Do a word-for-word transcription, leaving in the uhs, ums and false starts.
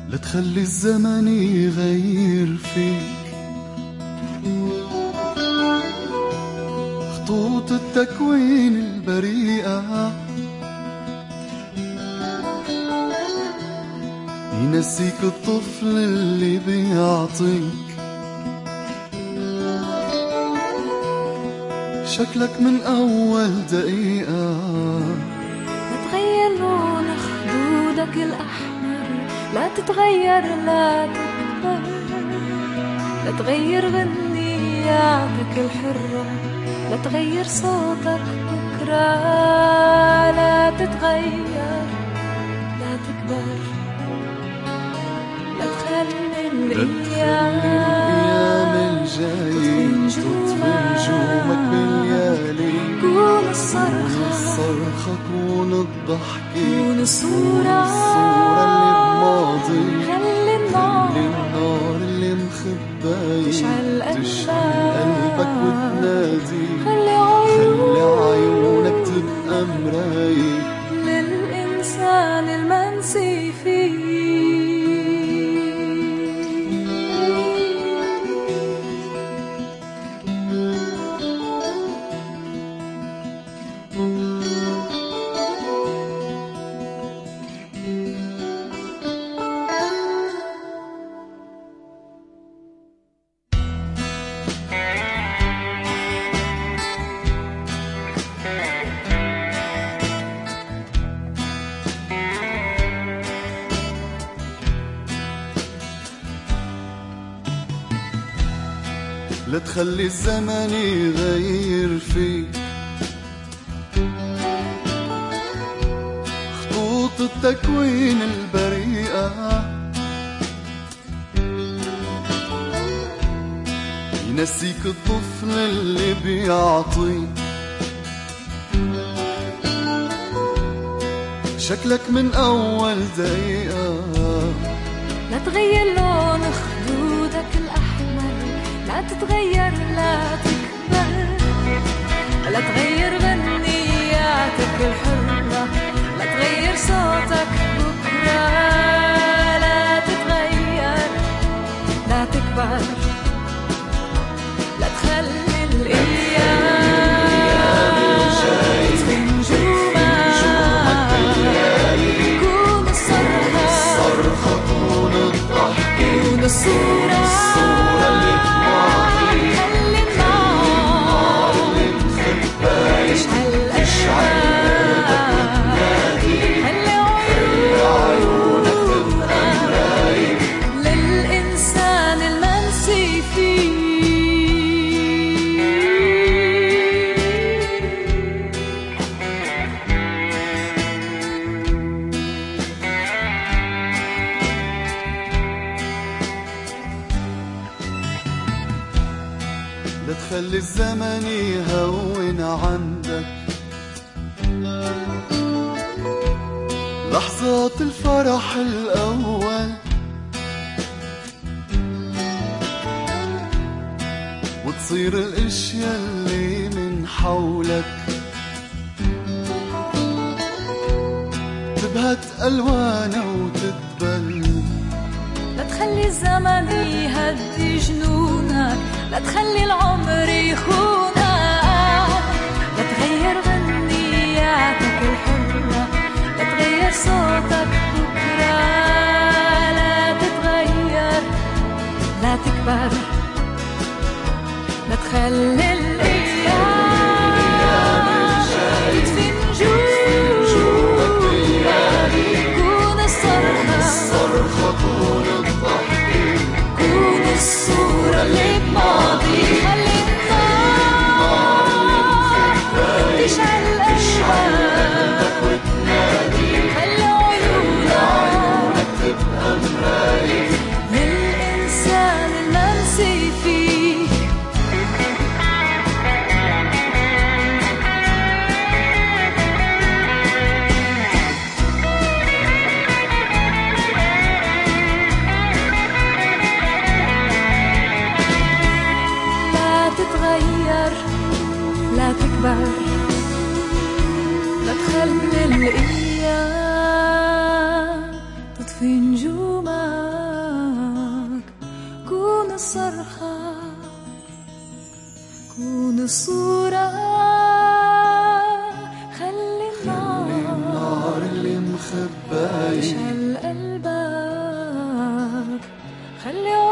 لا تخلي الزمن يغير فيك خطوط التكوين البريئة، ينسيك الطفل اللي بيعطيك شكلك من أول دقيقة. لا تغير لون خدودك الأحمر، لا تتغير لا تكبر، لا تغير غنياتك الحرة، لا تغير صوتك بكرة، لا تتغير لا تكبر، لا تخلي الأيام الجاية تطفي نجومك بالليالي. كون الصرخة كون الصرخة كون الضحكة كون الصورة اللي بماضي. خلي النار خلي النار اللي مخباية تشعل قلبك وتنادي. خلي خلي عيونك تبقى مراية للإنسان المنسي فيه. لا تخلي الزمن يغير فيك خطوط التكوين البريئة، ينسيك الطفل اللي بيعطيك شكلك من أول دقيقة. لا تغير لون خدودك الأحمر، لا تتغير لا تكبر، لا تغير غنياتك الحرة، لا تغير صوتك بكرة، لا تتغير لا تكبر، لا تخلي الأيام تطفي نجومك. كون الصرخة كون الضحكة كون الصورة اللي بماضي. خلي النار اللي مخباية تشعل قلبك وتنادي. خلي عيونك تبقى مراية للإنسان المنسي فيه. لا تخلي الزمن يهون عندك لحظات الفرح الأول، وتصير الاشياء اللي من حولك تبهت ألوانها وتتبل. لا تخلي الزمن يهدي جنونك، لا تخلي العمر يخونك، لا تغير غنياتك الحرة، لا تغير صوتك بكرة، لا تتغير لا تكبر، لا تخلي الأيام تطفي نجومك. كون الصرخة كون الضحكة كون الصورة اللي بماضي. خلي النار تشعل قلبك وتنادي. خلي عيونك تبقى مراية للإنسان المنسي فيه. لا تكبر، لا تخلي الأيام تطفي نجومك. الصورة. خلي النار اللي مخباية تشعل قلبك. خلي